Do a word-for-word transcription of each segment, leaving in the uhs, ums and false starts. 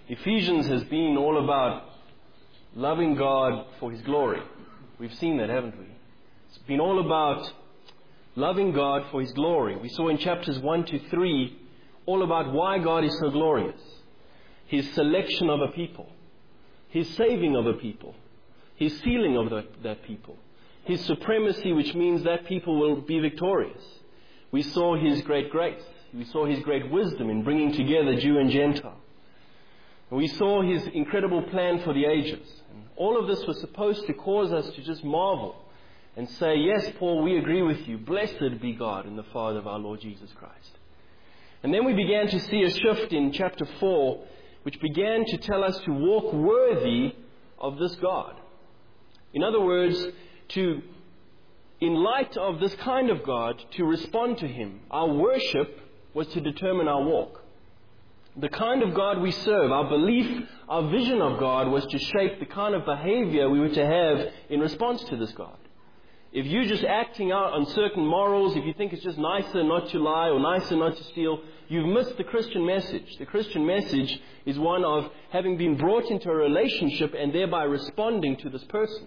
Ephesians has been all about loving God for His glory. We've seen that, haven't we? It's been all about loving God for His glory. We saw in chapters one to three all about why God is so glorious. His selection of a people. His saving of a people. His sealing of the, that people. His supremacy, which means that people will be victorious. We saw His great grace. We saw His great wisdom in bringing together Jew and Gentile. And we saw His incredible plan for the ages. And all of this was supposed to cause us to just marvel and say, yes, Paul, we agree with you. Blessed be God and the Father of our Lord Jesus Christ. And then we began to see a shift in chapter four, which began to tell us to walk worthy of this God. In other words, to, in light of this kind of God, to respond to Him. Our worship was to determine our walk. The kind of God we serve, our belief, our vision of God was to shape the kind of behavior we were to have in response to this God. If you're just acting out on certain morals, if you think it's just nicer not to lie or nicer not to steal, you've missed the Christian message. The Christian message is one of having been brought into a relationship and thereby responding to this person.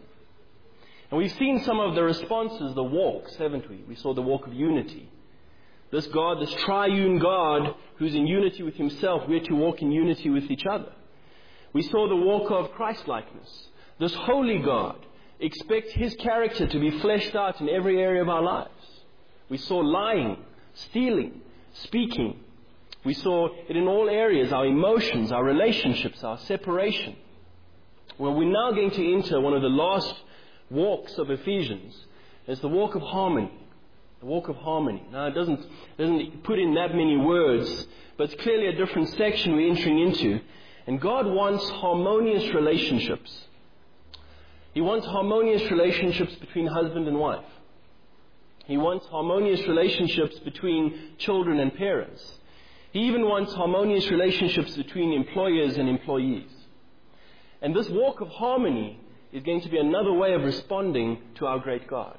And we've seen some of the responses, the walks, haven't we? We saw the walk of unity. This God, this triune God who's in unity with Himself, we're to walk in unity with each other. We saw the walk of Christ-likeness. This holy God expects His character to be fleshed out in every area of our lives. We saw lying, stealing, speaking. We saw it in all areas, our emotions, our relationships, our separation. Well, we're now going to enter one of the last walks of Ephesians. It's the walk of harmony. The walk of harmony. Now, it doesn't, doesn't put in that many words, but it's clearly a different section we're entering into. And God wants harmonious relationships. He wants harmonious relationships between husband and wife. He wants harmonious relationships between children and parents. He even wants harmonious relationships between employers and employees. And this walk of harmony is going to be another way of responding to our great God.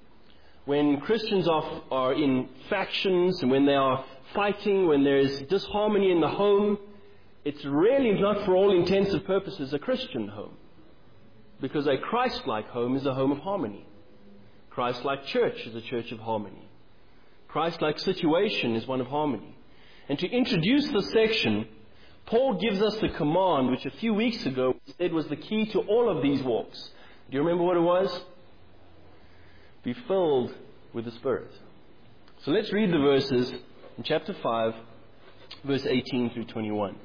When Christians are, are in factions and when they are fighting, when there is disharmony in the home, it's really not for all intents and purposes a Christian home. Because a Christ-like home is a home of harmony. Christ-like church is a church of harmony. Christ-like situation is one of harmony. And to introduce this section, Paul gives us the command, which a few weeks ago he said was the key to all of these walks. Do you remember what it was? Be filled with the Spirit. So let's read the verses in chapter five, verse eighteen through twenty-one.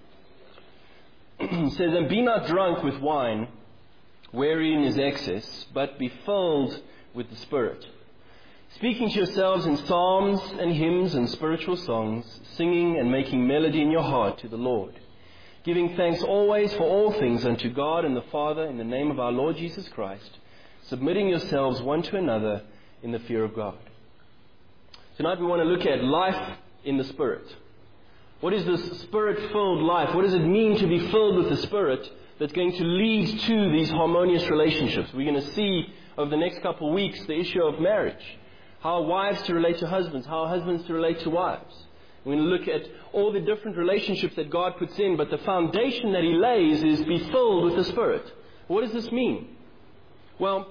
It says, "And be not drunk with wine, wherein is excess, but be filled with the Spirit, speaking to yourselves in psalms and hymns and spiritual songs, singing and making melody in your heart to the Lord, giving thanks always for all things unto God and the Father in the name of our Lord Jesus Christ, submitting yourselves one to another in the fear of God." Tonight we want to look at life in the Spirit. What is this Spirit-filled life? What does it mean to be filled with the Spirit that's going to lead to these harmonious relationships? We're going to see over the next couple of weeks the issue of marriage. How wives to relate to husbands, how husbands to relate to wives. We're going to look at all the different relationships that God puts in, but the foundation that He lays is be filled with the Spirit. What does this mean? Well,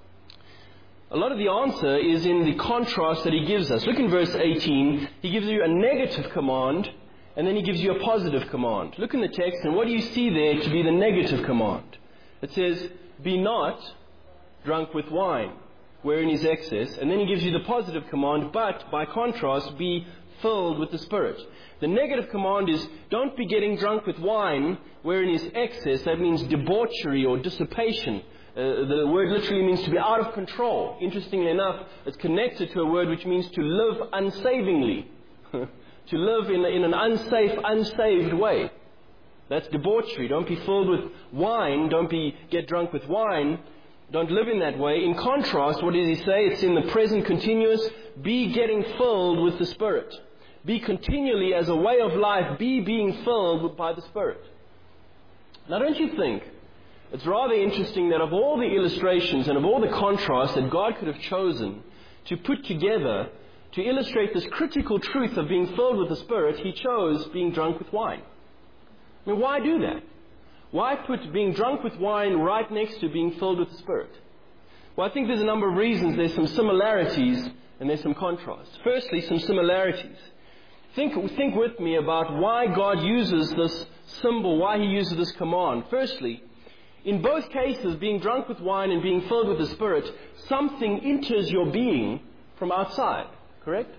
a lot of the answer is in the contrast that He gives us. Look in verse eighteen. He gives you a negative command, and then He gives you a positive command. Look in the text, and what do you see there to be the negative command? It says, "Be not drunk with wine, wherein is excess." And then He gives you the positive command, but by contrast, be filled with the Spirit. The negative command is, don't be getting drunk with wine, wherein is excess. That means debauchery or dissipation. Uh, the word literally means to be out of control. Interestingly enough, it's connected to a word which means to live unsavingly. To live in, in an unsafe, unsaved way. That's debauchery. Don't be filled with wine. Don't be get drunk with wine. Don't live in that way. In contrast, what does he say? It's in the present continuous. Be getting filled with the Spirit. Be continually, as a way of life, be being filled with, by the Spirit. Now, don't you think it's rather interesting that of all the illustrations and of all the contrasts that God could have chosen to put together to illustrate this critical truth of being filled with the Spirit, He chose being drunk with wine. I mean, why do that? Why put being drunk with wine right next to being filled with the Spirit? Well, I think there's a number of reasons. There's some similarities and there's some contrasts. Firstly, some similarities. Think, think with me about why God uses this symbol, why He uses this command. Firstly, in both cases, being drunk with wine and being filled with the Spirit, something enters your being from outside. Correct?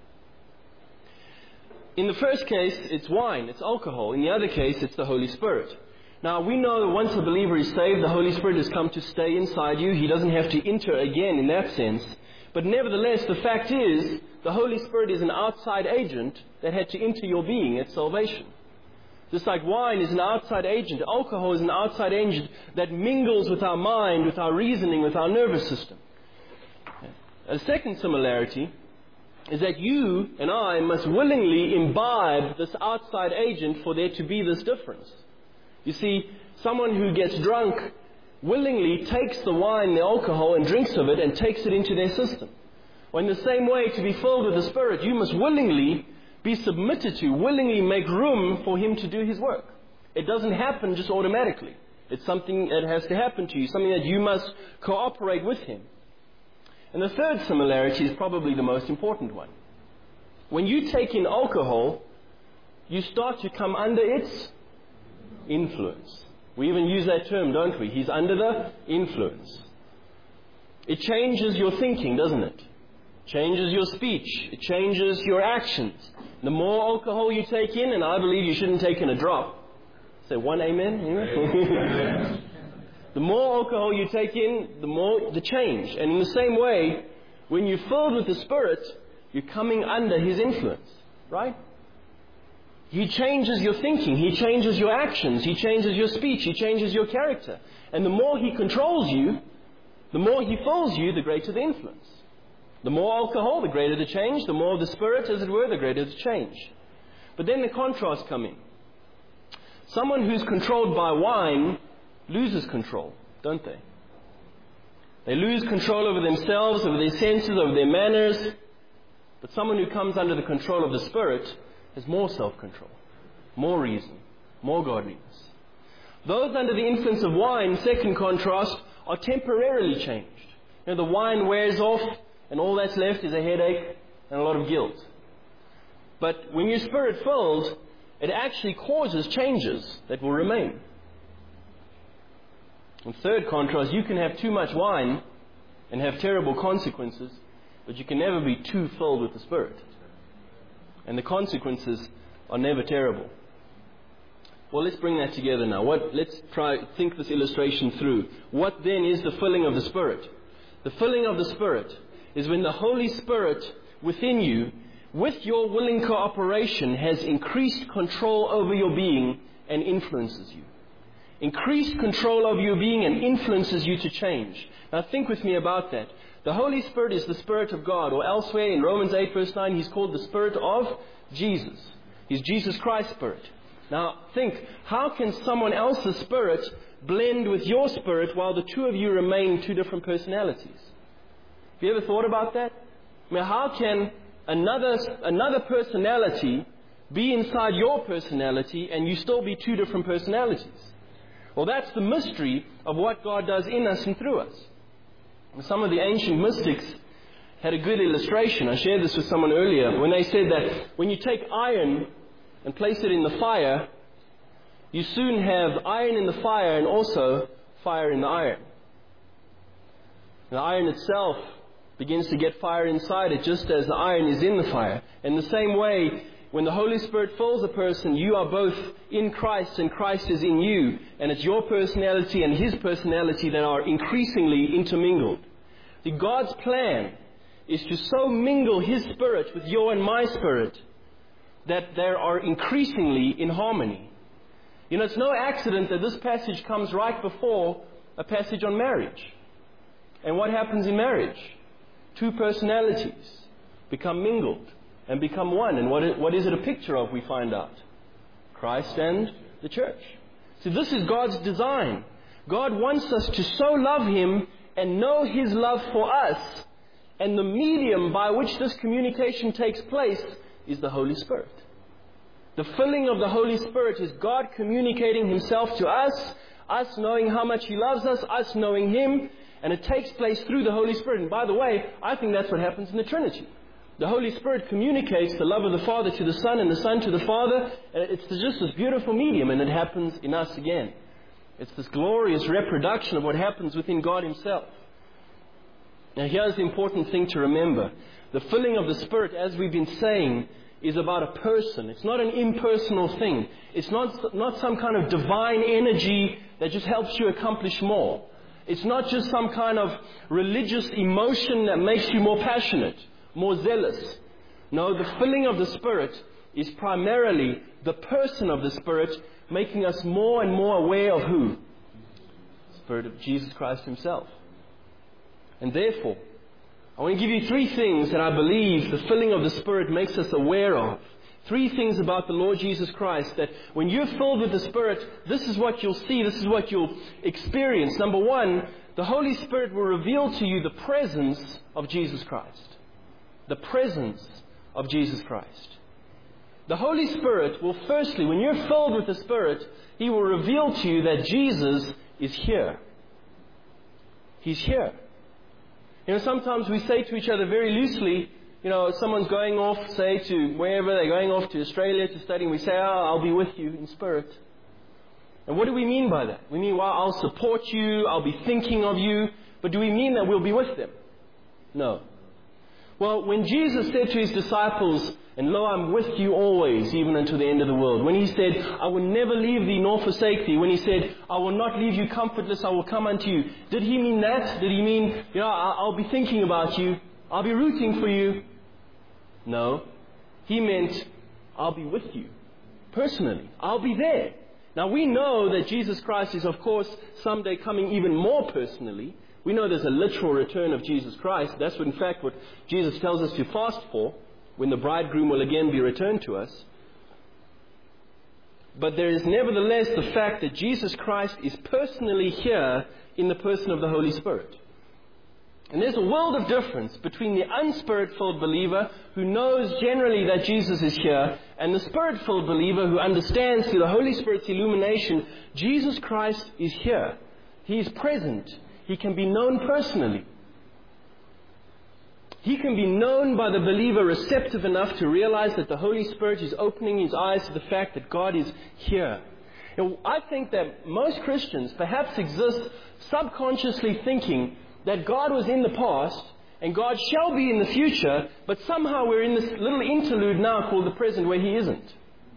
In the first case, it's wine, it's alcohol. In the other case, it's the Holy Spirit. Now, we know that once a believer is saved, the Holy Spirit has come to stay inside you. He doesn't have to enter again in that sense. But nevertheless, the fact is, the Holy Spirit is an outside agent that had to enter your being at salvation. Just like wine is an outside agent, alcohol is an outside agent that mingles with our mind, with our reasoning, with our nervous system. A second similarity is that you and I must willingly imbibe this outside agent for there to be this difference. You see, someone who gets drunk willingly takes the wine, the alcohol, and drinks of it and takes it into their system. Well, in the same way, to be filled with the Spirit, you must willingly be submitted to, willingly make room for Him to do His work. It doesn't happen just automatically. It's something that has to happen to you, something that you must cooperate with Him. And the third similarity is probably the most important one. When you take in alcohol, you start to come under its influence. We even use that term, don't we? He's under the influence. It changes your thinking, doesn't it? It changes your speech. It changes your actions. The more alcohol you take in, and I believe you shouldn't take in a drop. Say one amen. amen. The more alcohol you take in, the more the change. And in the same way, when you're filled with the Spirit, you're coming under His influence. Right? He changes your thinking. He changes your actions. He changes your speech. He changes your character. And the more He controls you, the more He fills you, the greater the influence. The more alcohol, the greater the change. The more of the Spirit, as it were, the greater the change. But then the contrasts come in. Someone who's controlled by wine loses control, don't they? They lose control over themselves, over their senses, over their manners. But someone who comes under the control of the Spirit has more self-control, more reason, more godliness. Those under the influence of wine, second contrast, are temporarily changed. You know, the wine wears off, and all that's left is a headache and a lot of guilt. But when you're Spirit-filled, it actually causes changes that will remain. And third contrast, you can have too much wine and have terrible consequences, but you can never be too filled with the Spirit. And the consequences are never terrible. Well, let's bring that together now. What, let's try think this illustration through. What then is the filling of the Spirit? The filling of the Spirit is when the Holy Spirit within you, with your willing cooperation, has increased control over your being and influences you. Increased control over your being and influences you to change. Now think with me about that. The Holy Spirit is the Spirit of God, or elsewhere in Romans eight verse nine, He's called the Spirit of Jesus. He's Jesus Christ's Spirit. Now think, how can someone else's spirit blend with your spirit while the two of you remain two different personalities? Have you ever thought about that? I mean, how can another, another personality be inside your personality and you still be two different personalities? Well, that's the mystery of what God does in us and through us. Some of the ancient mystics had a good illustration. I shared this with someone earlier when they said that when you take iron and place it in the fire, you soon have iron in the fire and also fire in the iron. The iron itself begins to get fire inside it just as the iron is in the fire. In the same way, when the Holy Spirit fills a person, you are both in Christ and Christ is in you. And it's your personality and His personality that are increasingly intermingled. See, God's plan is to so mingle His Spirit with your and my spirit that they are increasingly in harmony. You know, it's no accident that this passage comes right before a passage on marriage. And what happens in marriage? Two personalities become mingled and become one. And what is, what is it a picture of, we find out? Christ and the church. So this is God's design. God wants us to so love Him and know His love for us. And the medium by which this communication takes place is the Holy Spirit. The filling of the Holy Spirit is God communicating Himself to us, us knowing how much He loves us, us knowing Him, and it takes place through the Holy Spirit. And by the way, I think that's what happens in the Trinity. The Holy Spirit communicates the love of the Father to the Son and the Son to the Father. It's just this beautiful medium, and it happens in us again. It's this glorious reproduction of what happens within God Himself. Now here's the important thing to remember. The filling of the Spirit, as we've been saying, is about a person. It's not an impersonal thing. It's not, not some kind of divine energy that just helps you accomplish more. It's not just some kind of religious emotion that makes you more passionate, more zealous. No, the filling of the Spirit is primarily the person of the Spirit making us more and more aware of who? The Spirit of Jesus Christ Himself. And therefore, I want to give you three things that I believe the filling of the Spirit makes us aware of. Three things about the Lord Jesus Christ that when you're filled with the Spirit, this is what you'll see, this is what you'll experience. Number one, the Holy Spirit will reveal to you the presence of Jesus Christ. The presence of Jesus Christ. The Holy Spirit will firstly, when you're filled with the Spirit, He will reveal to you that Jesus is here. He's here. You know, sometimes we say to each other very loosely, you know, someone's going off, say, to wherever they're going off to Australia to study, and we say, oh, I'll be with you in spirit. And what do we mean by that? We mean, well, I'll support you, I'll be thinking of you, but do we mean that we'll be with them? No. Well, when Jesus said to His disciples, and lo, I'm with you always, even unto the end of the world. When He said, I will never leave thee nor forsake thee. When He said, I will not leave you comfortless, I will come unto you. Did He mean that? Did He mean, you know, I'll be thinking about you. I'll be rooting for you. No. He meant, I'll be with you. Personally. I'll be there. Now we know that Jesus Christ is, of course, someday coming even more personally. We know there's a literal return of Jesus Christ. That's what, in fact, what Jesus tells us to fast for, when the bridegroom will again be returned to us. But there is nevertheless the fact that Jesus Christ is personally here in the person of the Holy Spirit. And there's a world of difference between the unspirit-filled believer who knows generally that Jesus is here and the Spirit-filled believer who understands through the Holy Spirit's illumination, Jesus Christ is here. He is present. He can be known personally. He can be known by the believer receptive enough to realize that the Holy Spirit is opening his eyes to the fact that God is here. And I think that most Christians perhaps exist subconsciously thinking that God was in the past and God shall be in the future, but somehow we're in this little interlude now called the present where He isn't.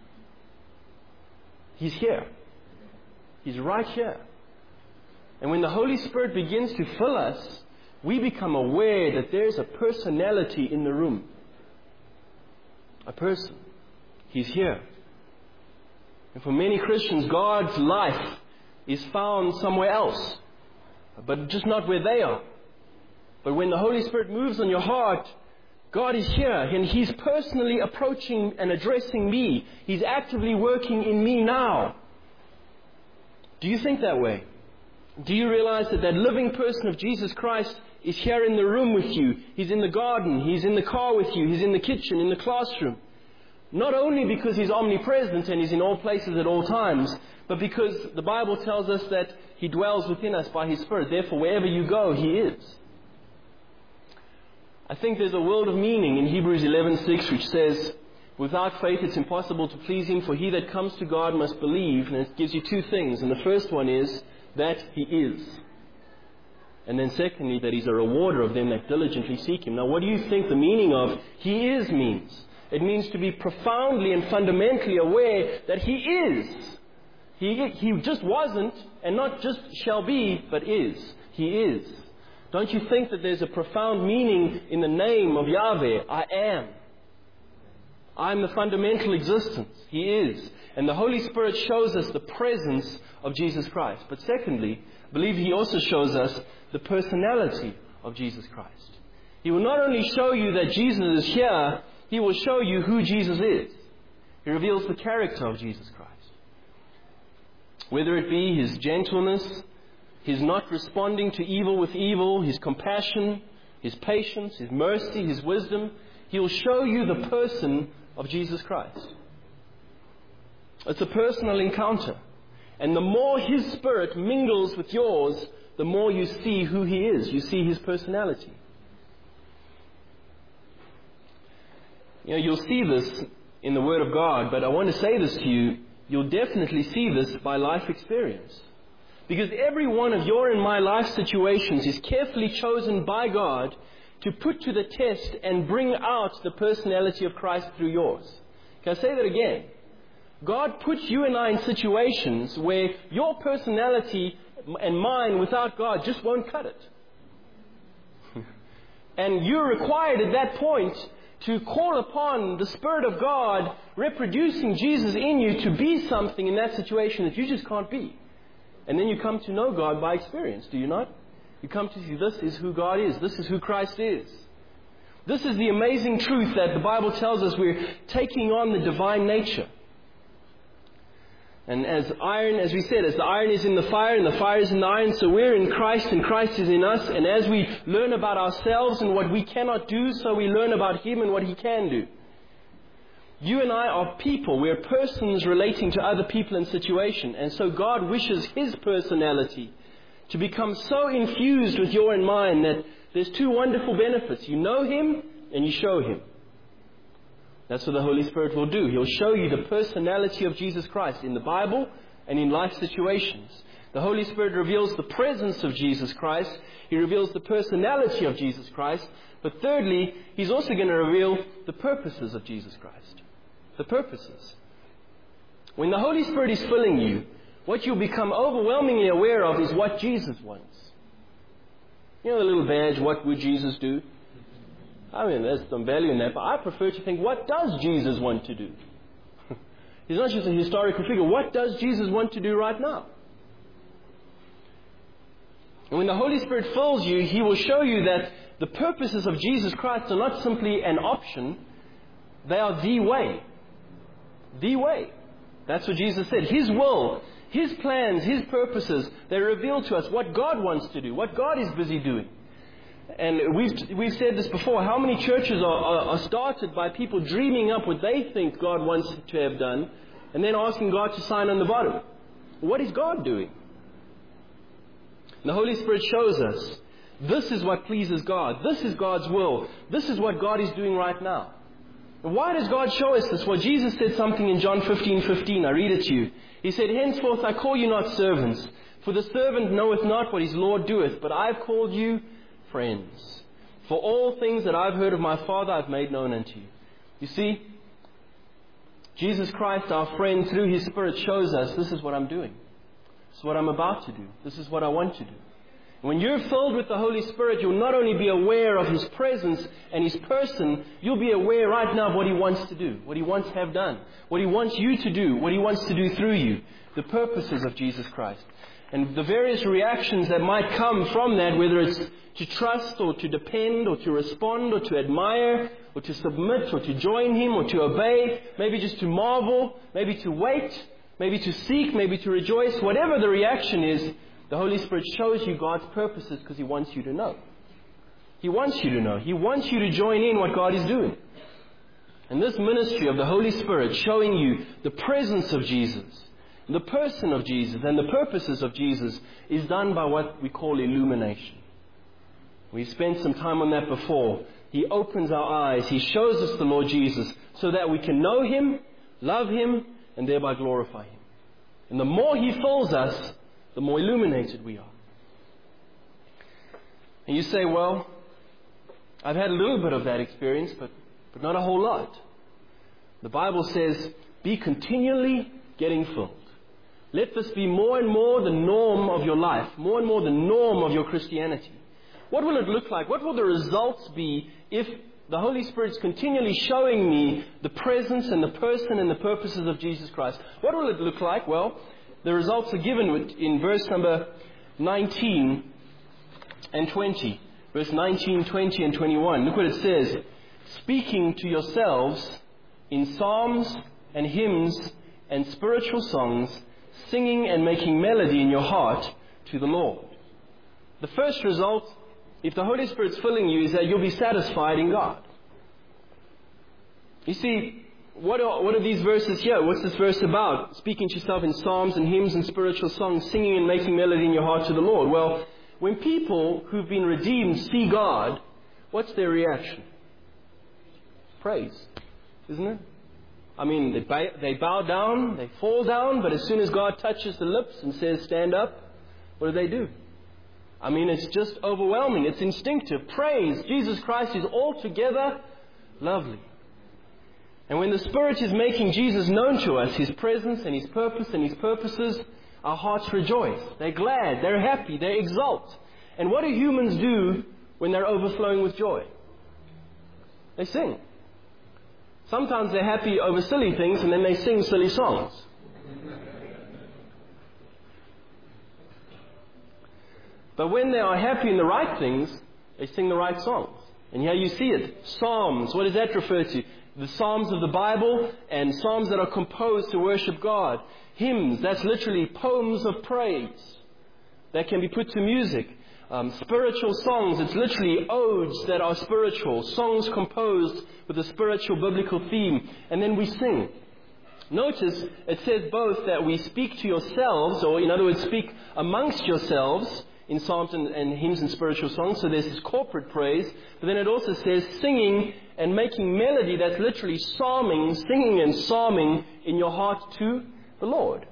He's here. He's right here. And when the Holy Spirit begins to fill us, we become aware that there's a personality in the room. A person. He's here. And for many Christians, God's life is found somewhere else. But just not where they are. But when the Holy Spirit moves on your heart, God is here and He's personally approaching and addressing me. He's actively working in me now. Do you think that way? Do you realize that that living person of Jesus Christ is here in the room with you? He's in the garden. He's in the car with you. He's in the kitchen, in the classroom. Not only because He's omnipresent and He's in all places at all times, but because the Bible tells us that He dwells within us by His Spirit. Therefore, wherever you go, He is. I think there's a world of meaning in Hebrews eleven six, which says, without faith it's impossible to please Him, for he that comes to God must believe. And it gives you two things. And the first one is that He is. And then secondly, that He's a rewarder of them that diligently seek Him. Now, what do you think the meaning of He is means? It means to be profoundly and fundamentally aware that He is. He, he just wasn't, and not just shall be, but is. He is. Don't you think that there's a profound meaning in the name of Yahweh? I am. I'm the fundamental existence. He is. And the Holy Spirit shows us the presence of Jesus Christ. But secondly, I believe He also shows us the personality of Jesus Christ. He will not only show you that Jesus is here, He will show you who Jesus is. He reveals the character of Jesus Christ. Whether it be His gentleness, His not responding to evil with evil, His compassion, His patience, His mercy, His wisdom, He will show you the person of Jesus Christ. It's a personal encounter. And the more His Spirit mingles with yours, the more you see who He is. You see His personality. You know, you'll see this in the Word of God, but I want to say this to you. You'll definitely see this by life experience. Because every one of your and my life situations is carefully chosen by God to put to the test and bring out the personality of Christ through yours. Can I say that again? God puts you and I in situations where your personality and mine without God just won't cut it. And you're required at that point to call upon the Spirit of God reproducing Jesus in you to be something in that situation that you just can't be. And then you come to know God by experience, do you not? You come to see this is who God is. This is who Christ is. This is the amazing truth that the Bible tells us we're taking on the divine nature. And as iron, as we said, as the iron is in the fire and the fire is in the iron, so we're in Christ and Christ is in us. And as we learn about ourselves and what we cannot do, so we learn about Him and what He can do. You and I are people. We're persons relating to other people and situation. And so God wishes His personality to become so infused with your and mine that there's two wonderful benefits. You know Him and you show Him. That's what the Holy Spirit will do. He'll show you the personality of Jesus Christ in the Bible and in life situations. The Holy Spirit reveals the presence of Jesus Christ. He reveals the personality of Jesus Christ. But thirdly, He's also going to reveal the purposes of Jesus Christ. The purposes. When the Holy Spirit is filling you, what you'll become overwhelmingly aware of is what Jesus wants. You know the little badge, what would Jesus do? I mean, there's some value in that, but I prefer to think, what does Jesus want to do? He's not just a historical figure. What does Jesus want to do right now? And when the Holy Spirit fills you, He will show you that the purposes of Jesus Christ are not simply an option. They are the way. The way. That's what Jesus said. His will, His plans, His purposes, they reveal to us what God wants to do, what God is busy doing. And we've we've said this before, how many churches are, are, are started by people dreaming up what they think God wants to have done, and then asking God to sign on the bottom. What is God doing? And the Holy Spirit shows us, this is what pleases God. This is God's will. This is what God is doing right now. And why does God show us this? Well, Jesus said something in John fifteen fifteen. I read it to you. He said, henceforth I call you not servants, for the servant knoweth not what his Lord doeth, but I have called you friends. For all things that I've heard of my Father I've made known unto you. You see, Jesus Christ, our friend, through His Spirit shows us, this is what I'm doing. This is what I'm about to do. This is what I want to do. When you're filled with the Holy Spirit, you'll not only be aware of His presence and His person, you'll be aware right now of what He wants to do, what He wants to have done, what He wants you to do, what He wants to do through you, the purposes of Jesus Christ. And the various reactions that might come from that, whether it's to trust or to depend or to respond or to admire or to submit or to join Him or to obey, maybe just to marvel, maybe to wait, maybe to seek, maybe to rejoice, whatever the reaction is, the Holy Spirit shows you God's purposes because He wants you to know. He wants you to know. He wants you to join in what God is doing. And this ministry of the Holy Spirit showing you the presence of Jesus, the person of Jesus and the purposes of Jesus is done by what we call illumination. We've spent some time on that before. He opens our eyes. He shows us the Lord Jesus so that we can know Him, love Him, and thereby glorify Him. And the more He fills us, the more illuminated we are. And you say, well, I've had a little bit of that experience, but, but not a whole lot. The Bible says, be continually getting filled. Let this be more and more the norm of your life, more and more the norm of your Christianity. What will it look like? What will the results be if the Holy Spirit's continually showing me the presence and the person and the purposes of Jesus Christ? What will it look like? Well, the results are given in verse number nineteen and twenty. Verse nineteen, twenty, and twenty-one. Look what it says. Speaking to yourselves in psalms and hymns and spiritual songs, singing and making melody in your heart to the Lord. The first result, if the Holy Spirit's filling you, is that you'll be satisfied in God. You see, what are, what are these verses here? What's this verse about? Speaking to yourself in psalms and hymns and spiritual songs, singing and making melody in your heart to the Lord. Well, when people who've been redeemed see God, what's their reaction? Praise, isn't it? I mean, they bow, they bow down, they fall down, but as soon as God touches the lips and says, stand up, what do they do? I mean, it's just overwhelming. It's instinctive. Praise. Jesus Christ is altogether lovely. And when the Spirit is making Jesus known to us, His presence and His purpose and His purposes, our hearts rejoice. They're glad. They're happy. They exult. And what do humans do when they're overflowing with joy? They sing. Sometimes they're happy over silly things and then they sing silly songs. But when they are happy in the right things, they sing the right songs. And here you see it. Psalms, what does that refer to? The Psalms of the Bible and Psalms that are composed to worship God. Hymns, that's literally poems of praise that can be put to music. Um, spiritual songs, it's literally odes that are spiritual. Songs composed with a spiritual biblical theme. And then we sing. Notice it says both that we speak to yourselves, or in other words, speak amongst yourselves, in psalms and, and hymns and spiritual songs. So there's this corporate praise. But then it also says singing and making melody. That's literally psalming, singing and psalming in your heart to the Lord.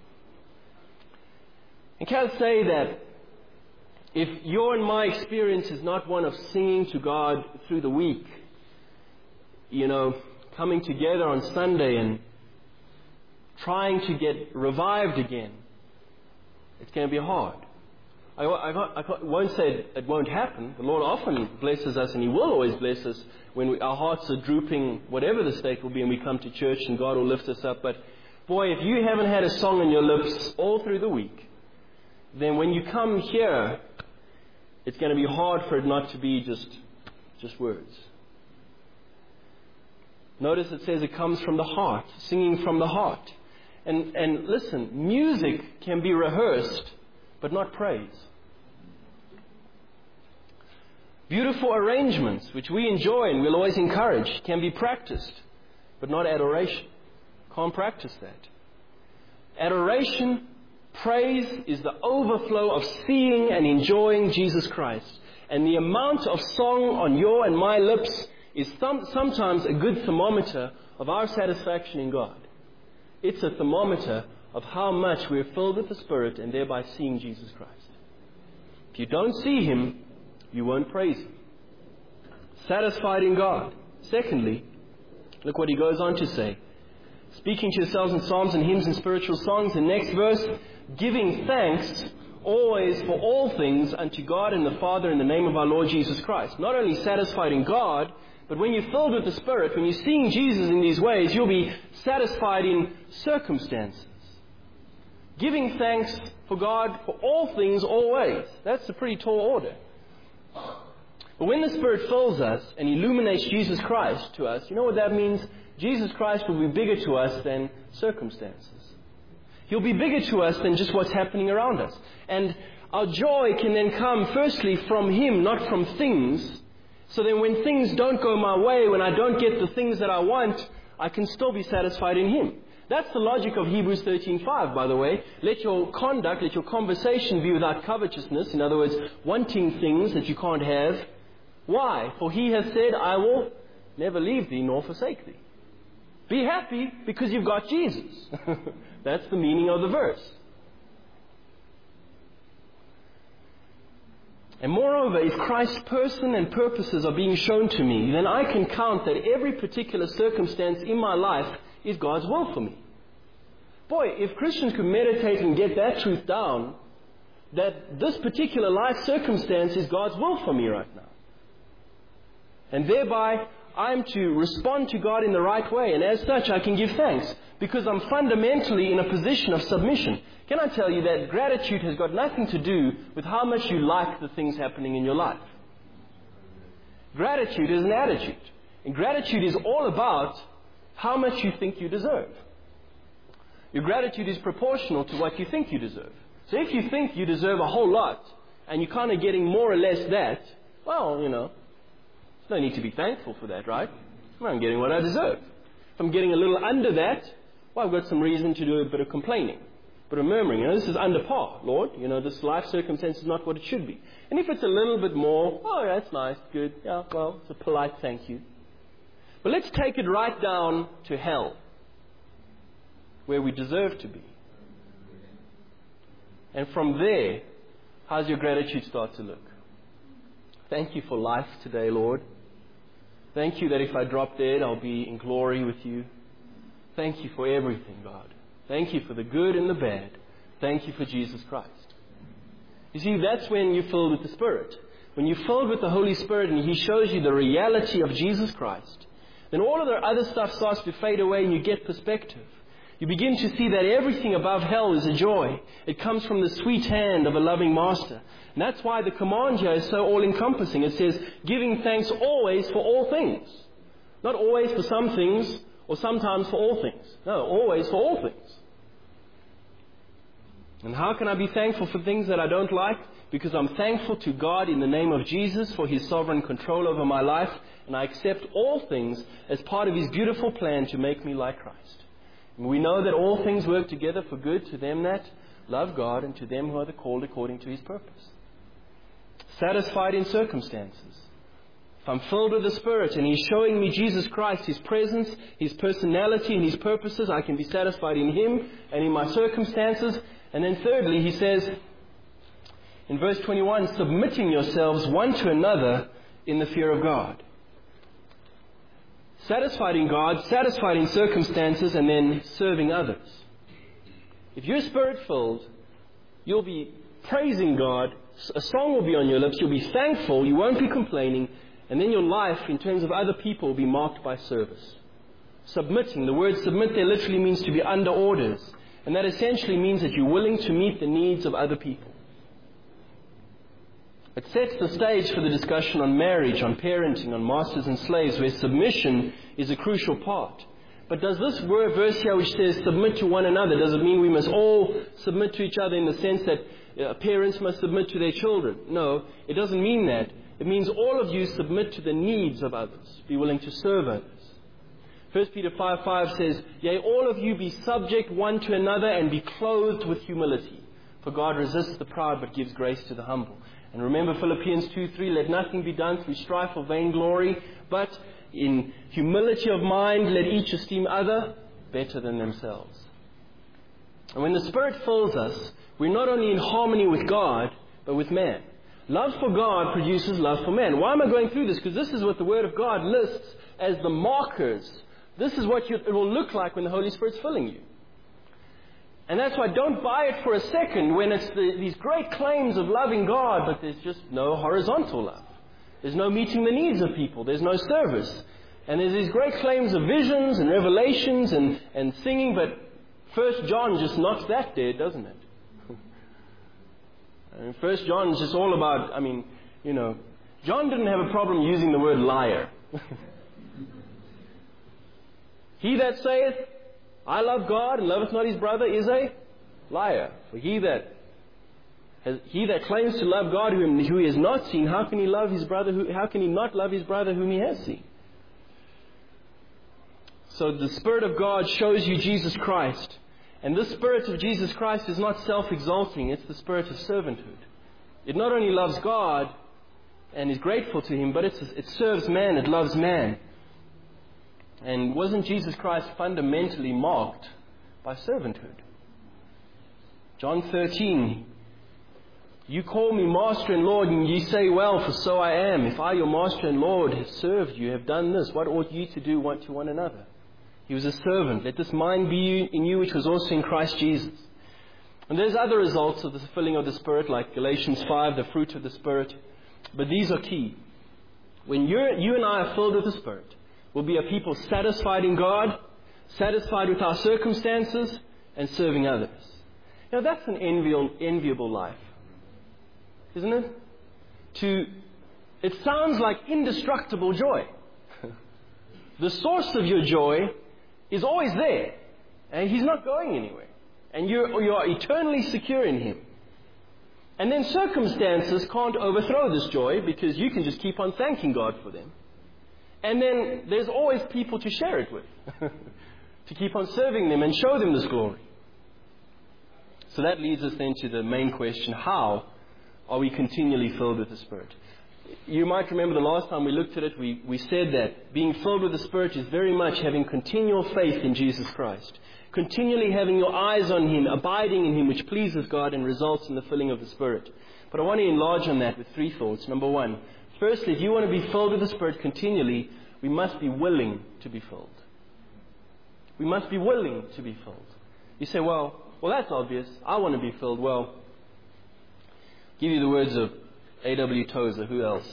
And can I say that if your and my experience is not one of singing to God through the week, you know, coming together on Sunday and trying to get revived again, it's going to be hard. I, I, I won't say it won't happen. The Lord often blesses us, and He will always bless us when we, our hearts are drooping, whatever the state will be, and we come to church and God will lift us up. But boy, if you haven't had a song on your lips all through the week, then when you come here, it's going to be hard for it not to be just, just words. Notice it says it comes from the heart, singing from the heart. And, and listen, music can be rehearsed, but not praise. Beautiful arrangements, which we enjoy and we'll always encourage, can be practiced, but not adoration. Can't practice that. Adoration, praise, is the overflow of seeing and enjoying Jesus Christ. And the amount of song on your and my lips is some, sometimes a good thermometer of our satisfaction in God. It's a thermometer of how much we're filled with the Spirit and thereby seeing Jesus Christ. If you don't see Him, you won't praise Him. Satisfied in God. Secondly, look what he goes on to say. Speaking to yourselves in psalms and hymns and spiritual songs. The next verse, giving thanks always for all things unto God and the Father in the name of our Lord Jesus Christ. Not only satisfied in God, but when you're filled with the Spirit, when you're seeing Jesus in these ways, you'll be satisfied in circumstances. Giving thanks for God for all things always. That's a pretty tall order. But when the Spirit fills us and illuminates Jesus Christ to us, you know what that means? Jesus Christ will be bigger to us than circumstances. He'll be bigger to us than just what's happening around us. And our joy can then come firstly from Him, not from things. So then when things don't go my way, when I don't get the things that I want, I can still be satisfied in Him. That's the logic of Hebrews thirteen five, by the way. Let your conduct, let your conversation be without covetousness. In other words, wanting things that you can't have. Why? For He has said, I will never leave thee nor forsake thee. Be happy because you've got Jesus. That's the meaning of the verse. And moreover, if Christ's person and purposes are being shown to me, then I can count that every particular circumstance in my life is God's will for me. Boy, if Christians could meditate and get that truth down, that this particular life circumstance is God's will for me right now. And thereby, I'm to respond to God in the right way. And as such, I can give thanks. Because I'm fundamentally in a position of submission. Can I tell you that gratitude has got nothing to do with how much you like the things happening in your life. Gratitude is an attitude. And gratitude is all about how much you think you deserve. Your gratitude is proportional to what you think you deserve. So if you think you deserve a whole lot, and you're kind of getting more or less that, well, you know, there's no need to be thankful for that, right? Well, I'm getting what I deserve. If I'm getting a little under that, well, I've got some reason to do a bit of complaining, a bit of murmuring. You know, this is under par, Lord. You know, this life circumstance is not what it should be. And if it's a little bit more, oh, that's nice, good. Yeah, well, it's a polite thank you. But let's take it right down to hell, where we deserve to be. And from there, how's your gratitude start to look? Thank you for life today, Lord. Thank you that if I drop dead, I'll be in glory with you. Thank you for everything, God. Thank you for the good and the bad. Thank you for Jesus Christ. You see, that's when you're filled with the Spirit. When you're filled with the Holy Spirit and He shows you the reality of Jesus Christ, then all of the other stuff starts to fade away and you get perspective. You begin to see that everything above hell is a joy. It comes from the sweet hand of a loving Master. And that's why the command here is so all-encompassing. It says, giving thanks always for all things. Not always for some things, or sometimes for all things. No, always for all things. And how can I be thankful for things that I don't like? Because I'm thankful to God in the name of Jesus for His sovereign control over my life, and I accept all things as part of His beautiful plan to make me like Christ. And we know that all things work together for good to them that love God and to them who are the called according to His purpose. Satisfied in circumstances. If I'm filled with the Spirit and He's showing me Jesus Christ, His presence, His personality and His purposes, I can be satisfied in Him and in my circumstances. And then thirdly, He says in verse twenty-one, submitting yourselves one to another in the fear of God. Satisfied in God, satisfied in circumstances, and then serving others. If you're Spirit-filled, you'll be praising God. A song will be on your lips. You'll be thankful. You won't be complaining. And then your life, in terms of other people, will be marked by service. Submitting. The word submit there literally means to be under orders. And that essentially means that you're willing to meet the needs of other people. It sets the stage for the discussion on marriage, on parenting, on masters and slaves, where submission is a crucial part. But does this word, verse here which says submit to one another, does it mean we must all submit to each other in the sense that uh, parents must submit to their children? No, it doesn't mean that. It means all of you submit to the needs of others. Be willing to serve others. First Peter five five says, yea, all of you be subject one to another and be clothed with humility. For God resists the proud but gives grace to the humble. And remember Philippians two three, let nothing be done through strife or vainglory, but in humility of mind let each esteem other better than themselves. And when the Spirit fills us, we're not only in harmony with God, but with man. Love for God produces love for man. Why am I going through this? Because this is what the Word of God lists as the markers. This is what you, it will look like when the Holy Spirit's filling you. And that's why don't buy it for a second when it's the, these great claims of loving God, but there's just no horizontal love. There's no meeting the needs of people. There's no service. And there's these great claims of visions and revelations and, and singing, but First John just knocks that dead, doesn't it? And First John is just all about, I mean, you know, John didn't have a problem using the word liar. He that saith, I love God and loveth not his brother is a liar. For he that has, he that claims to love God whom who he has not seen, how can he love his brother? Who, how can he not love his brother whom he has seen? So the Spirit of God shows you Jesus Christ. And this Spirit of Jesus Christ is not self-exalting. It's the Spirit of servanthood. It not only loves God and is grateful to Him, but it's, it serves man. It loves man. And wasn't Jesus Christ fundamentally marked by servanthood? John thirteen, you call me Master and Lord, and ye say, well, for so I am. If I, your Master and Lord, have served you, have done this, what ought you to do one to one another? He was a servant. Let this mind be in you, which was also in Christ Jesus. And there's other results of the filling of the Spirit, like Galatians five, the fruit of the Spirit. But these are key. When you're, you and I are filled with the Spirit, we'll be a people satisfied in God, satisfied with our circumstances, and serving others. Now that's an enviable, enviable life, isn't it? To, it sounds like indestructible joy. The source of your joy is always there, and He's not going anywhere. And you're, you are eternally secure in Him. And then circumstances can't overthrow this joy, because you can just keep on thanking God for them. And then there's always people to share it with, to keep on serving them and show them this glory. So that leads us then to the main question: how are we continually filled with the Spirit? You might remember the last time we looked at it, we, we said that being filled with the Spirit is very much having continual faith in Jesus Christ. Continually having your eyes on Him, abiding in Him, which pleases God and results in the filling of the Spirit. But I want to enlarge on that with three thoughts. Number one, firstly, if you want to be filled with the Spirit continually, we must be willing to be filled. We must be willing to be filled. You say, well, well, that's obvious. I want to be filled. Well, give you the words of A W Tozer. Who else?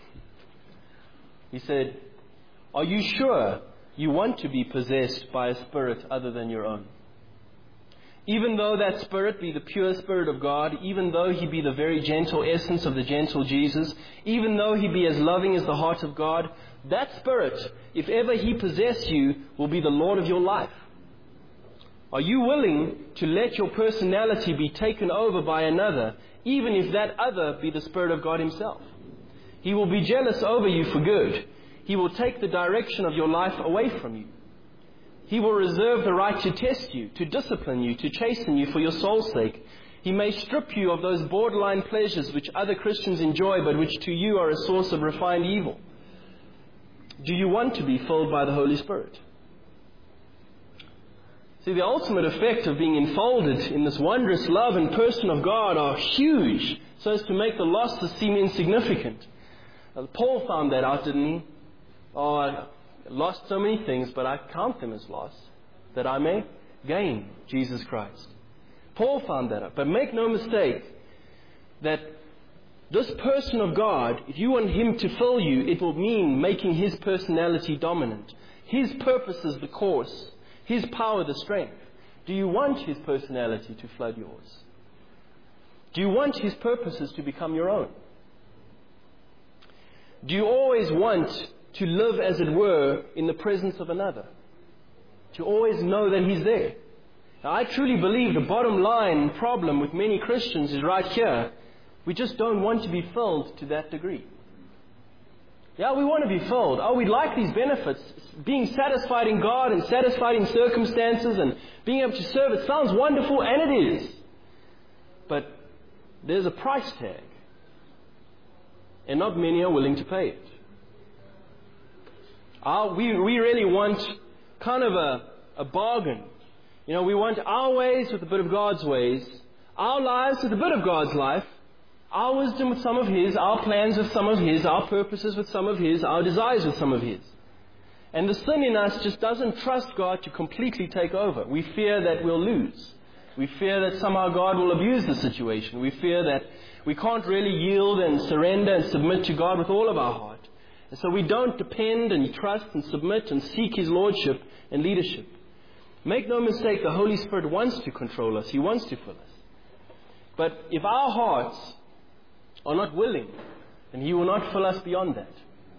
He said, are you sure you want to be possessed by a spirit other than your own? Even though that Spirit be the pure Spirit of God, even though He be the very gentle essence of the gentle Jesus, even though He be as loving as the heart of God, that Spirit, if ever He possess you, will be the Lord of your life. Are you willing to let your personality be taken over by another, even if that other be the Spirit of God Himself? He will be jealous over you for good. He will take the direction of your life away from you. He will reserve the right to test you, to discipline you, to chasten you for your soul's sake. He may strip you of those borderline pleasures which other Christians enjoy, but which to you are a source of refined evil. Do you want to be filled by the Holy Spirit? See, the ultimate effect of being enfolded in this wondrous love and person of God are huge, so as to make the losses seem insignificant. Uh, Paul found that out, didn't he? Oh, I lost so many things, but I count them as loss, that I may gain Jesus Christ. Paul found that out. But make no mistake that this person of God, if you want Him to fill you, it will mean making His personality dominant. His purpose is the course. His power the strength. Do you want His personality to flood yours? Do you want His purposes to become your own? Do you always want to live, as it were, in the presence of another? To always know that He's there? Now, I truly believe the bottom line problem with many Christians is right here. We just don't want to be filled to that degree. Yeah, we want to be filled. Oh, we like these benefits. Being satisfied in God and satisfied in circumstances and being able to serve. It sounds wonderful, and it is. But there's a price tag. And not many are willing to pay it. Uh, we, we really want kind of a, a bargain. You know, we want our ways with a bit of God's ways. Our lives with a bit of God's life. Our wisdom with some of His, our plans with some of His, our purposes with some of His, our desires with some of His. And the sin in us just doesn't trust God to completely take over. We fear that we'll lose. We fear that somehow God will abuse the situation. We fear that we can't really yield and surrender and submit to God with all of our heart. And so we don't depend and trust and submit and seek His Lordship and leadership. Make no mistake, the Holy Spirit wants to control us. He wants to fill us. But if our hearts are not willing, then He will not fill us beyond that.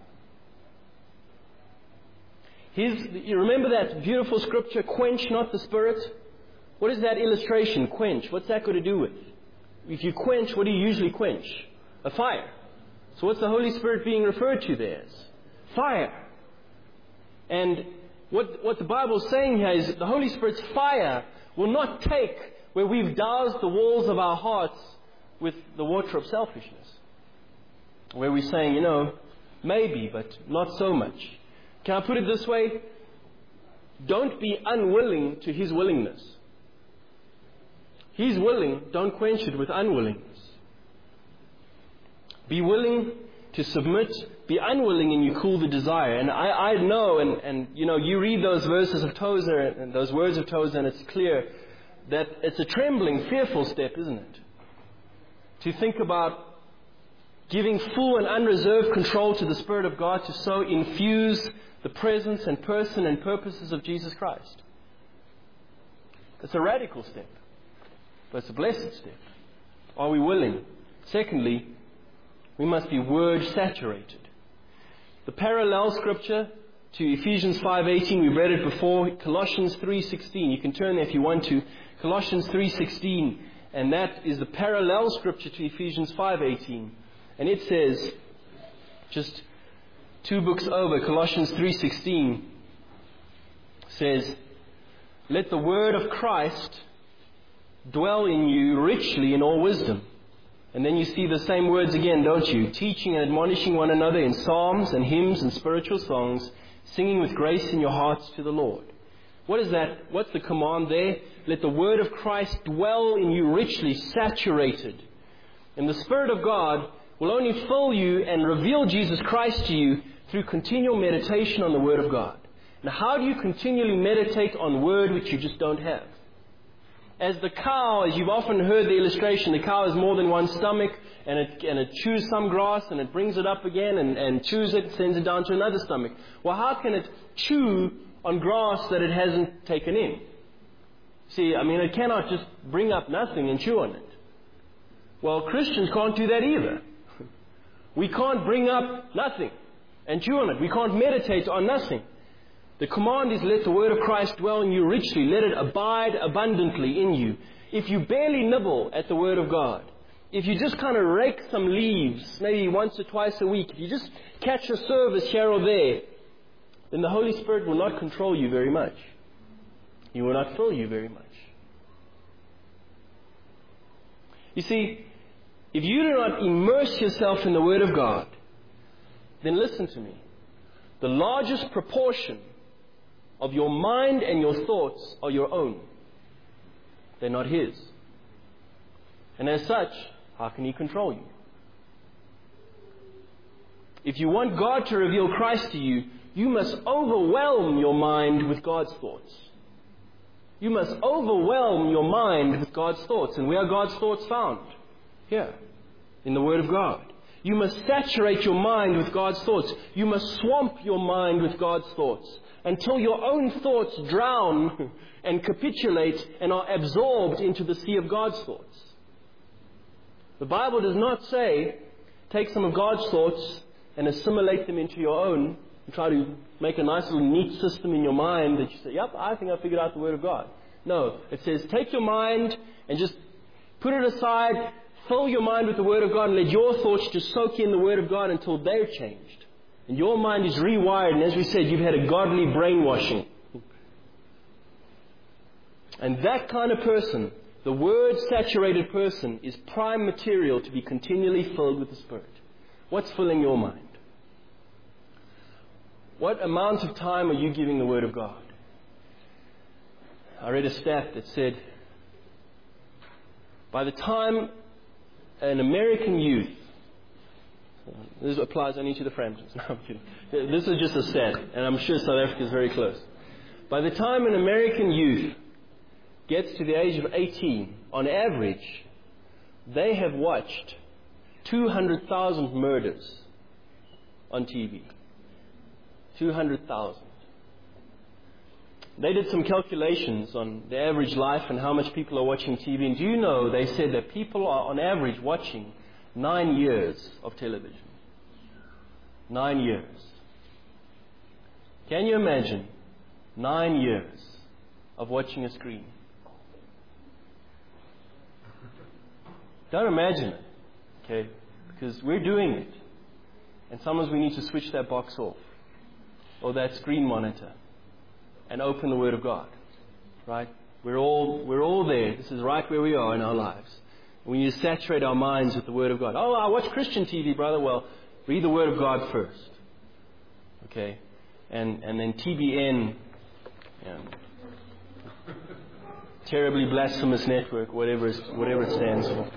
His, you remember that beautiful scripture, quench not the Spirit? What is that illustration, quench? What's that got to do with? If you quench, what do you usually quench? A fire. So what's the Holy Spirit being referred to there as? Fire. And what, what the Bible is saying here is the Holy Spirit's fire will not take where we've doused the walls of our hearts with the water of selfishness. Where we're saying, you know, maybe, but not so much. Can I put it this way? Don't be unwilling to His willingness. He's willing, don't quench it with unwillingness. Be willing to submit, be unwilling and you cool the desire. And I, I know, and, and you know, you read those verses of Tozer and those words of Tozer, and it's clear that it's a trembling, fearful step, isn't it? To think about giving full and unreserved control to the Spirit of God to so infuse the presence and person and purposes of Jesus Christ. It's a radical step, but it's a blessed step. Are we willing? Secondly, we must be word saturated. The parallel scripture to Ephesians five eighteen, we've read it before, Colossians three sixteen. You can turn there if you want to. Colossians three sixteen, and that is the parallel scripture to Ephesians five eighteen. And it says, just two books over, Colossians three sixteen says, "Let the word of Christ dwell in you richly in all wisdom." And then you see the same words again, don't you? "Teaching and admonishing one another in psalms and hymns and spiritual songs, singing with grace in your hearts to the Lord." What is that? What's the command there? Let the word of Christ dwell in you richly, saturated. And the Spirit of God will only fill you and reveal Jesus Christ to you through continual meditation on the Word of God. Now, how do you continually meditate on Word which you just don't have? As the cow, as you've often heard the illustration, the cow has more than one stomach, and it, and it chews some grass, and it brings it up again, and, and chews it, sends it down to another stomach. Well, how can it chew on grass that it hasn't taken in? See, I mean, it cannot just bring up nothing and chew on it. Well, Christians can't do that either. We can't bring up nothing and chew on it. We can't meditate on nothing. The command is, let the word of Christ dwell in you richly. Let it abide abundantly in you. If you barely nibble at the word of God, if you just kind of rake some leaves, maybe once or twice a week, if you just catch a service here or there, then the Holy Spirit will not control you very much. He will not fill you very much. You see, if you do not immerse yourself in the Word of God, then listen to me. The largest proportion of your mind and your thoughts are your own. They're not His. And as such, how can He control you? If you want God to reveal Christ to you, you must overwhelm your mind with God's thoughts. You must overwhelm your mind with God's thoughts. And where are God's thoughts found? Here, in the Word of God. You must saturate your mind with God's thoughts. You must swamp your mind with God's thoughts until your own thoughts drown and capitulate and are absorbed into the sea of God's thoughts. The Bible does not say, take some of God's thoughts and assimilate them into your own and try to make a nice little neat system in your mind that you say, yep, I think I figured out the Word of God. No, it says take your mind and just put it aside, fill your mind with the Word of God, and let your thoughts just soak in the Word of God until they're changed. And your mind is rewired, and as we said, you've had a godly brainwashing. And that kind of person, the Word-saturated person, is prime material to be continually filled with the Spirit. What's filling your mind? What amount of time are you giving the Word of God? I read a stat that said, by the time an American youth, this applies only to the Framptons, no, I'm kidding. This is just a stat, and I'm sure South Africa is very close. By the time an American youth gets to the age of eighteen, on average, they have watched two hundred thousand murders on T V. two hundred thousand. They did some calculations on the average life and how much people are watching T V. And do you know, they said that people are on average watching nine years of television. Nine years. Can you imagine nine years of watching a screen? Don't imagine it, okay? Because we're doing it. And sometimes we need to switch that box off, or that screen monitor, and open the Word of God, right? We're all, we're all there. This is right where we are in our lives. We need to saturate our minds with the Word of God. Oh, I watch Christian T V, brother. Well, read the Word of God first, okay? And and then T B N, you know, terribly blasphemous network, whatever it's, whatever it stands for.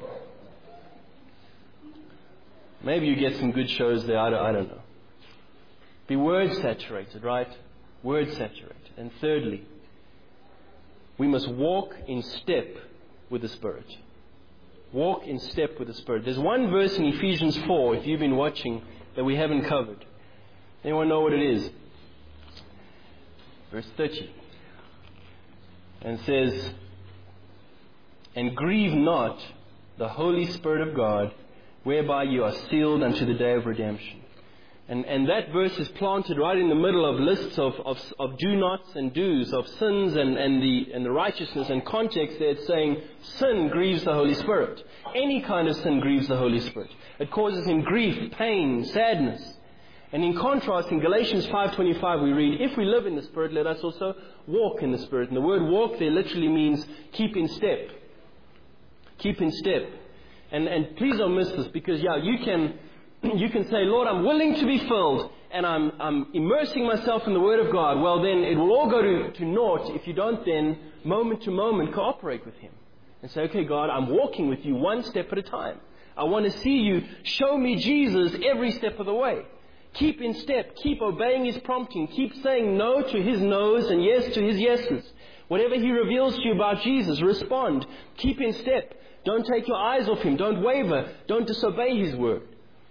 Maybe you get some good shows there. I don't, I don't know. Be Word saturated, right? Word saturated. And thirdly, we must walk in step with the Spirit. Walk in step with the Spirit. There's one verse in Ephesians four, if you've been watching, that we haven't covered. Anyone know what it is? Verse thirty. And says, and grieve not the Holy Spirit of God, whereby you are sealed unto the day of redemption. And, and that verse is planted right in the middle of lists of, of, of do-nots and do's, of sins and, and, the, and the righteousness. And context there, it's saying sin grieves the Holy Spirit. Any kind of sin grieves the Holy Spirit. It causes Him grief, pain, sadness. And in contrast, in Galatians five twenty-five we read, if we live in the Spirit, let us also walk in the Spirit. And the word walk there literally means keep in step. Keep in step. And, and please don't miss this, because yeah, you can, you can say, Lord, I'm willing to be filled, and I'm, I'm immersing myself in the Word of God. Well, then it will all go to, to naught if you don't then, moment to moment, cooperate with Him. And say, okay, God, I'm walking with you one step at a time. I want to see you show me Jesus every step of the way. Keep in step. Keep obeying His prompting. Keep saying no to His no's and yes to His yeses. Whatever He reveals to you about Jesus, respond. Keep in step. Don't take your eyes off Him. Don't waver. Don't disobey His word.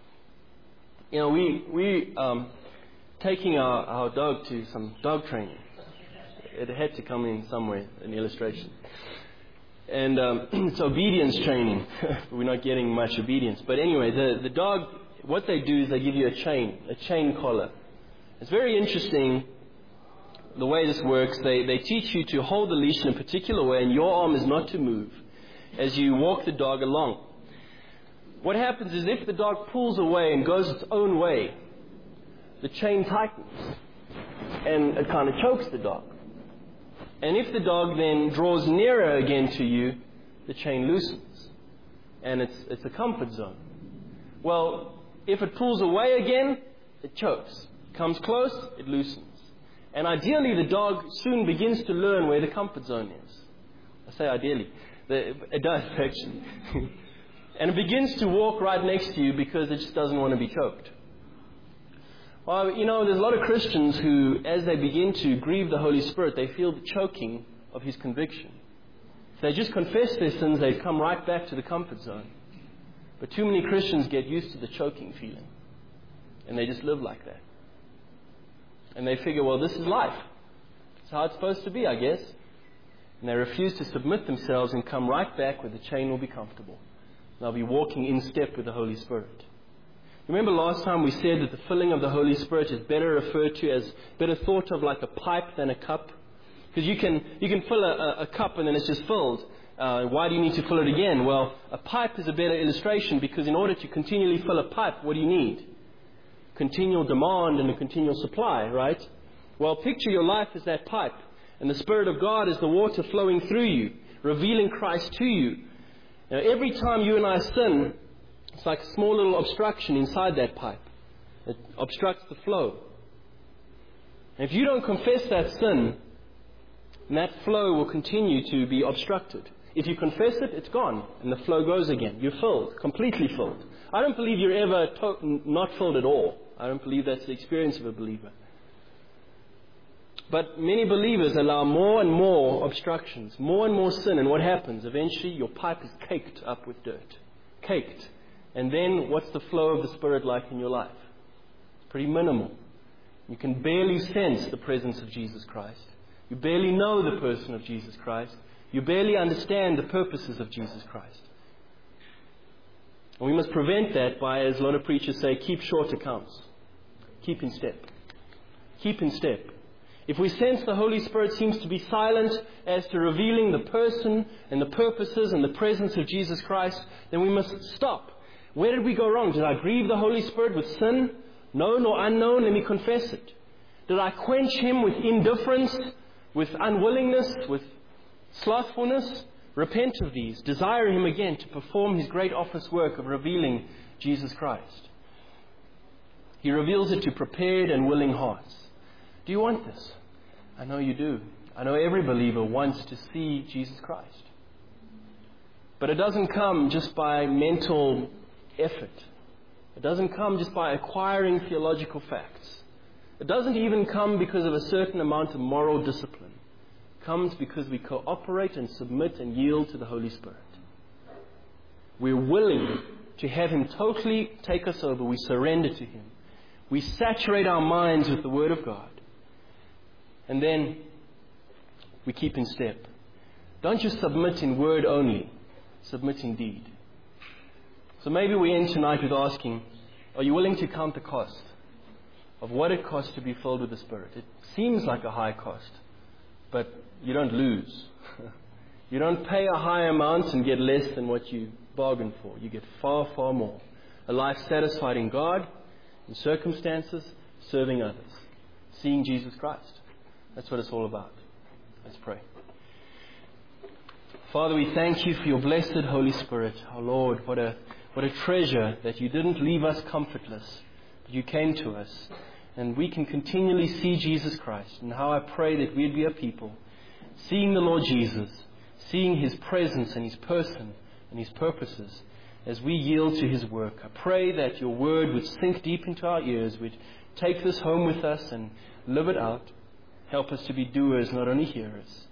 You know, we, we um, taking our, our dog to some dog training. It had to come in somewhere, an illustration. And um, it's obedience training. We're not getting much obedience. But anyway, the, the dog, what they do is they give you a chain, a chain collar. It's very interesting the way this works. They, they teach you to hold the leash in a particular way, and your arm is not to move as you walk the dog along. What happens is if the dog pulls away and goes its own way, the chain tightens and it kind of chokes the dog. And if the dog then draws nearer again to you, the chain loosens. And it's, it's a comfort zone. Well, if it pulls away again, it chokes. Comes close, it loosens. And ideally, the dog soon begins to learn where the comfort zone is. I say ideally. It does, actually. And it begins to walk right next to you because it just doesn't want to be choked. Well, you know, there's a lot of Christians who, as they begin to grieve the Holy Spirit, they feel the choking of His conviction. If they just confess their sins, they come right back to the comfort zone. But too many Christians get used to the choking feeling. And they just live like that. And they figure, well, this is life. It's how it's supposed to be, I guess. And they refuse to submit themselves and come right back where the chain will be comfortable. They'll be walking in step with the Holy Spirit. Remember last time we said that the filling of the Holy Spirit is better referred to as, better thought of like a pipe than a cup? Because you can, you can fill a, a cup and then it's just filled. Uh, why do you need to fill it again? Well, a pipe is a better illustration because in order to continually fill a pipe, what do you need? Continual demand and a continual supply, right? Well, picture your life as that pipe. And the Spirit of God is the water flowing through you, revealing Christ to you. Now, every time you and I sin, it's like a small little obstruction inside that pipe. It obstructs the flow. And if you don't confess that sin, that flow will continue to be obstructed. If you confess it, it's gone, and the flow goes again. You're filled, completely filled. I don't believe you're ever to- not filled at all. I don't believe that's the experience of a believer. But many believers allow more and more obstructions, more and more sin, and what happens? Eventually your pipe is caked up with dirt. Caked. And then what's the flow of the Spirit like in your life? It's pretty minimal. You can barely sense the presence of Jesus Christ. You barely know the person of Jesus Christ. You barely understand the purposes of Jesus Christ. And we must prevent that by, as a lot of preachers say, keep short accounts. Keep in step. Keep in step. If we sense the Holy Spirit seems to be silent as to revealing the person and the purposes and the presence of Jesus Christ, then we must stop. Where did we go wrong? Did I grieve the Holy Spirit with sin? Known or unknown? Let me confess it. Did I quench Him with indifference, with unwillingness, with slothfulness? Repent of these. Desire Him again to perform His great office work of revealing Jesus Christ. He reveals it to prepared and willing hearts. Do you want this? I know you do. I know every believer wants to see Jesus Christ. But it doesn't come just by mental effort. It doesn't come just by acquiring theological facts. It doesn't even come because of a certain amount of moral discipline. It comes because we cooperate and submit and yield to the Holy Spirit. We're willing to have Him totally take us over. We surrender to Him. We saturate our minds with the Word of God. And then we keep in step. Don't just submit in word only. Submit in deed. So maybe we end tonight with asking, are you willing to count the cost of what it costs to be filled with the Spirit? It seems like a high cost, but you don't lose. You don't pay a high amount and get less than what you bargained for. You get far, far more. A life satisfied in God, In circumstances, serving others. Seeing Jesus Christ. That's what it's all about. Let's pray. Father, we thank you for your blessed Holy Spirit. Our Lord, what a, what a treasure that you didn't leave us comfortless, but you came to us. And we can continually see Jesus Christ. And how I pray that we'd be a people seeing the Lord Jesus, seeing His presence and His person and His purposes as we yield to His work. I pray that your word would sink deep into our ears. We'd take this home with us and live it out. Help us to be doers, not only hearers.